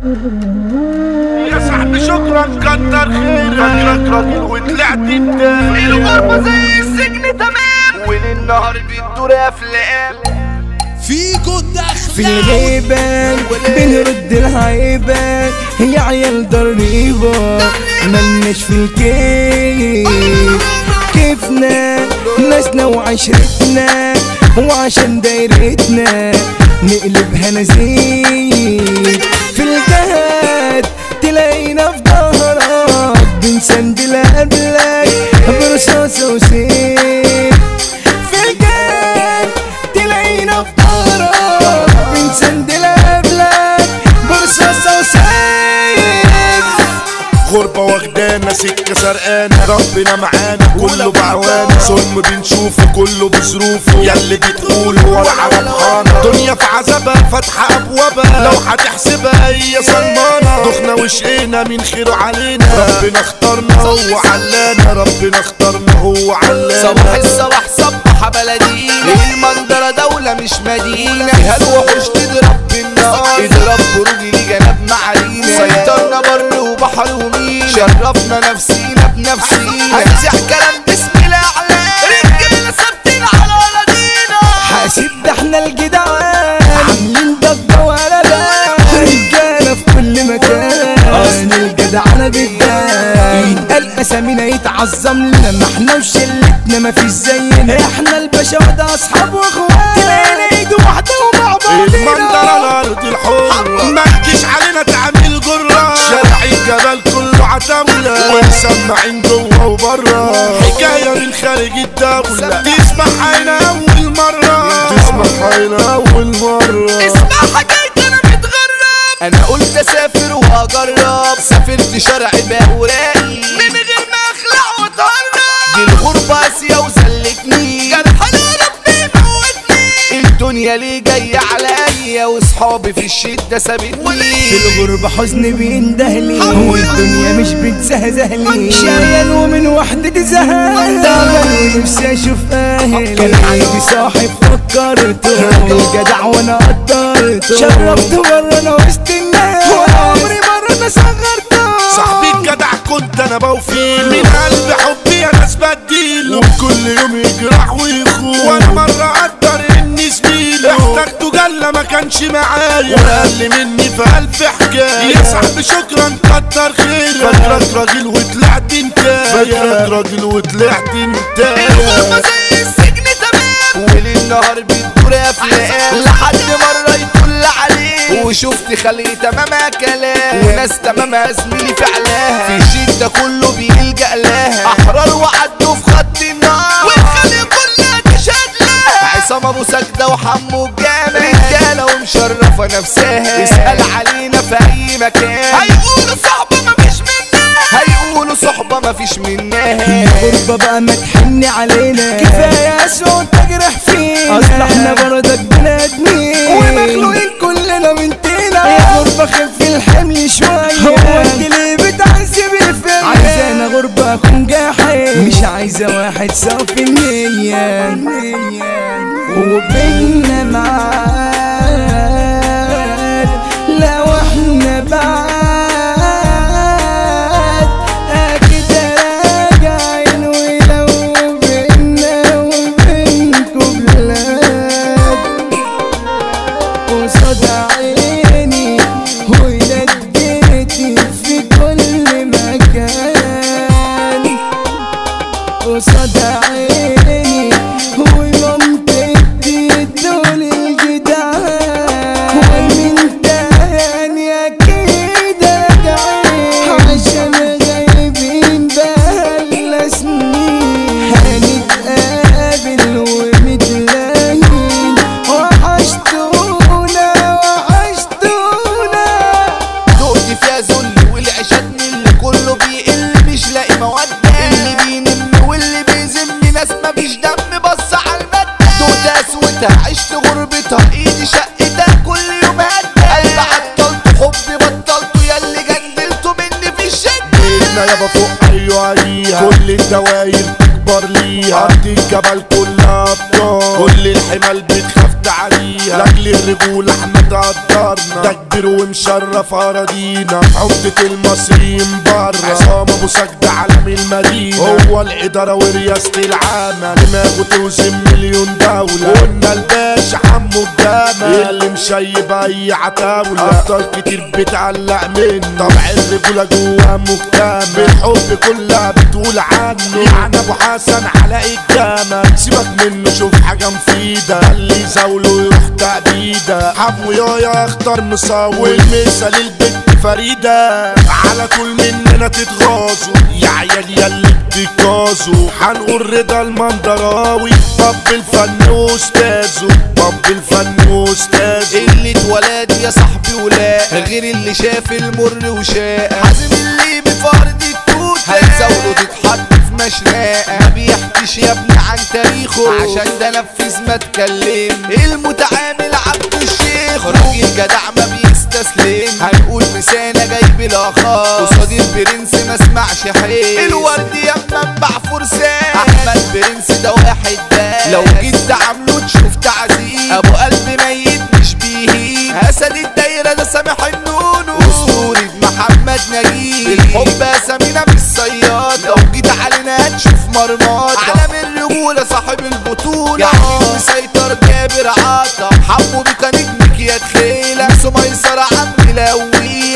يا صاحبي شكرا كتر خيرك، فاكرك راجل وطلعت التاني. الغربة زي السجن تمام، وللنهار بيدور افلام. فيكو الدخلة في الغيبة بنرد الهيبة، يا عيال ضريبة ملناش في الكيف. كيفنا ناسنا وعشرتنا، وعشان دايرتنا نقلبها نزيد. في الجهاد تلاقينا في ظهرك، بنسندل قبلك برصاص وسيف. في الجهاد تلاقينا في ظهرك، بنسندل قبلك برصاص وسيف. غربة واخدانا سكة سرقانة، ربنا معانا كله بعوانا. ظلم بنشوفه كله بظروفه، ياللي بتقوله ولا ربحانة. دنيا في عذابها فاتحة أبوابها، لو هتحسبها هي صلمانة. دخنا وشقينا من خيره علينا، ربنا اختارنا هو علانا. ربنا اختارنا هو علانا. صباح الصباح صبح بلدينا، المنظرة دولة مش مدينة. فيها الوحوش تضرب بالنار، اضرب بروجي جناب معالينا. سيطرنا بر وبحر ومين، شرفنا نفسينا بنفسينا. هنزع كلام بسم الأعلى، رجالة ثابتين على أراضينا. حاسب ده احنا الجدعان، عاملين ضجة وقلبان. رجالة في كل مكان، اصل الجدعنة بتبان. يتقال اسامينا يتعظم لنا، ما احنا وشلتنا مفيش زينا. احنا الباشا وده اصحاب واخوات، تلاقينا ايد واحدة ومع بعضينا. المنظرة الأرض الحرة، ما تجيش علينا تعمل جرة. شارع الجبل كله عتاولة، ومسمعين جوه وبره. حكاية من خارج الدولة، تسمعها هنا أول مرة. تسمعها هنا أول مرة. اسمع حكاية أنا متغرب، أنا قلت أسافر وأجرب. سافرت شارع بأوراقي من غير ما أخلع وأتهرب. دي الغربة قاسية وزلتني، جرحانة ربي موتني. الدنيا ليه جاية عليا، وصحابي في الشدة سابتني. في الغربة حزن بيندهلي، والدنيا مش بتزهزهلي. شايل ومن وحدتي زهقان، تعبان ونفسي اشوف اهلي. كان عندي صاحب فكرته، الجدع وانا قدرته. شرفته مرة انا وسط الناس، وعمري مرة انا صغرته. صاحبي الجدع كنت انا بوفيله، من قلب حبي يا ناس بديله. وكل يوم يجرح ويخون، وانا مرة قدر اني زميله. احتاجته جلة ما كانش معايا، وقال مني في ألف حكاية. يا صاحبي شكرا كتر خيرك، فاكرك راجل وطلعت انتايه. فاكرك راجل وطلعت انتايه. الغربة زي السجن تمام، وللنهار بتدور افلام. لحد مرة يطل عليه، وشفت خلق تمامها كلام. وناس تمامها زميلي فعلاها، في الشدة كله بيلجأ لها. احرار وعدوا في خط النار، والخلق كلها تشهد لها. عصام ابو سجدة وحمو الجامع، رجالة ومشرفة نفسها. اسأل علينا في اي مكان، هيقولوا صحبة مفيش منها. هيقولوا صحبة مفيش منها. الغربة بقى ما تحن علينا، كفاية اسود تجرح فينا. اصل احنا برضك بني ادمين، ومخلوقين كلنا من طينة. يا غربة خف الحمل شوية، هو انت ليه بتعذبي فيا؟ عايزانا غربة اكون جاحد، مش عايزة واحد صافي النية. وبيننا معاد لو احنا بعاد، اكيد راجعين. ولو بينا وبينكم بلاد، قصاد عيني ونجيتي في كل مكان. قصاد عيني ومنطقتي دول الجدعان. ومن تاني اكيد راجعين، عشان غايبين بقالنا سنين. هنتقابل ومتلاقين، وحشتونا وحشتونا. دقت فيها ذل والعيشات من اللي كله بيقل، مش لاقي مودة. اللي بينم واللي بيذم، ناس مفيش دم بص على المادة. دقت قسوتها عشت غربتها، ايدي شقتها كل يوم هدى. قلبي عطلته حبي بطلته، ياللي جندلته مني في الشدة. احنا يابا فوق ايوه عليها، كل الدواير تكبر ليها. ارض الجبل كلها ابطال، كل الحمال بتخاف تعاليها. لاجل الرجولة احنا تقدرها، نهارنا، ده كبير ومشرف اراضينا، عمدة المصريين بره، عصام ابو سجد علم المدينة، هو الادارة ورياسة العمل، دماغه توزن مليون دولة، قلنا الباشا حمو الجمل اللي مشيب اي عتاولة، ابطال كتير بتعلق منه، طبع الرجولة جوه مكتمل، بالحب كلها بتقول عنه، يعني ابو حسن علاء الجمل، سيبك منه شوف حاجة مفيدة، اللي يزاوله يروح تأبيدة، حمو يا اختار مصور، والمثل البت فريدة، على طول مننا تتغاظوا يا عيال ياللي بتتجازوا، هنقول رضا المندراوي باب الفن واستاذه، باب الفن واستاذه، اللي اتولد يا صاحبي ولا غير اللي شاف المر وشاء، حازم اللي بفرد التوت هتزاوله تتحط في مشناقة، ما بيحكيش يا ابني عن تاريخه عشان ده نفذ ما اتكلم، المتعامل عبد الشيخ راجل جدع ما بيستسلم، هنقول مسانة جايب الاخار قصاد البرنس ما اسمعش حيل، الورد يا منبع فرسان، احمد برنس ده واحد ده لو جيت تعامله تشوف تعذيب، ابو قلب ميت مش بيهيب، اسد الدايرة ده سامح النونو، اسطورة محمد نجيب، الحب اسامينا مش صياد، لو جيت علينا هتشوف مرماطة، علم الرجولة صاحب البطولة، يعني مسيطر جابر عطا،